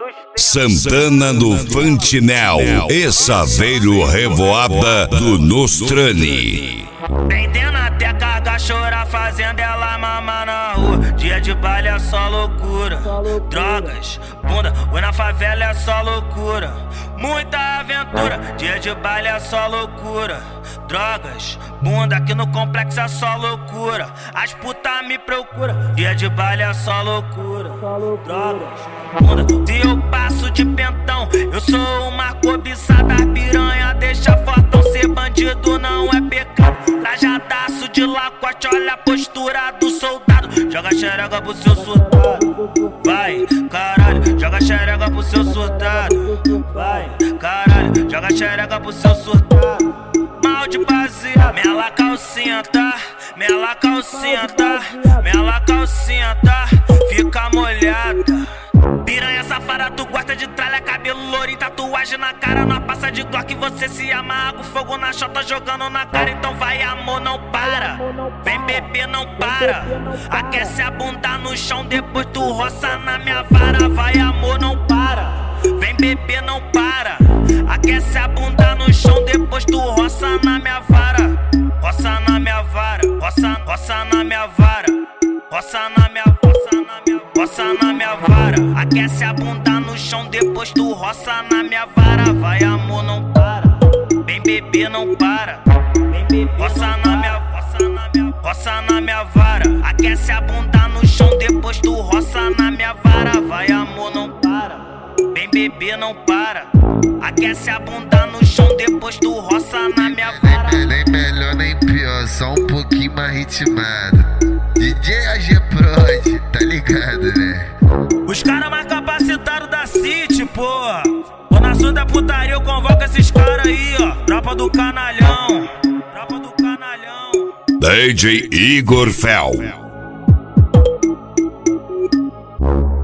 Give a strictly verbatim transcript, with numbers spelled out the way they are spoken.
Santana no Fantinel e Saveiro Revoada do Nostrani. Prendendo até carga, chorar, fazendo ela mamar na rua. Dia de baile é só loucura. Drogas, bunda, oi na favela é só loucura. Muita aventura, dia de baile é só loucura. Drogas, bunda, aqui no complexo é só loucura. As putas me procuram, dia de baile é só loucura. Drogas, bunda, se eu passo de pentão, eu sou uma cobiçada piranha. Deixa fortão, ser bandido não é pecado. Trajadaço de lacote, olha a postura do soldado. Joga xereca pro seu soldado, vai, caralho. Joga xereca pro seu soldado, vai, caralho. Joga xereca pro seu soldado. Mal de baseia, mela calcinha, tá? Mela calcinha, tá? Mela calcinha, tá? Fica molhada. Piranha safada, tu gosta de tralha, cabelo lourinho, tatuagem na cara. Numa passa de Glock, você se amarra, fogo na chota jogando na cara. Então vai, amor, não para. Vem, bebê, não para. Aquece a bunda no chão, depois tu roça na minha vara. Vai, amor, não para. Vem, bebê, não para. Aquece a bunda no chão, depois tu roça na minha vara. Roça na minha vara, roça, roça na minha vara. Roça na minha, roça na minha, roça na minha vara. Aquece a bunda no chão, depois tu roça na minha vara. Vai, amor, não para. Vem, bebê, não para. Roça na minha, roça na minha, roça na minha vara. Aquece a bunda no chão, depois tu roça na minha vara. Vai, amor, não para. Vem, bebê, não para. Aquece a bunda no chão, depois tu roça na minha vara. Nem melhor nem pior, só um pouquinho mais ritmado. D J A G Prod, tá ligado, né? Os caras mais capacitados da City, porra. Tô na sua da putaria, eu convoco esses caras aí, ó. Tropa do canalhão, tropa do canalhão. D J Igor Fel.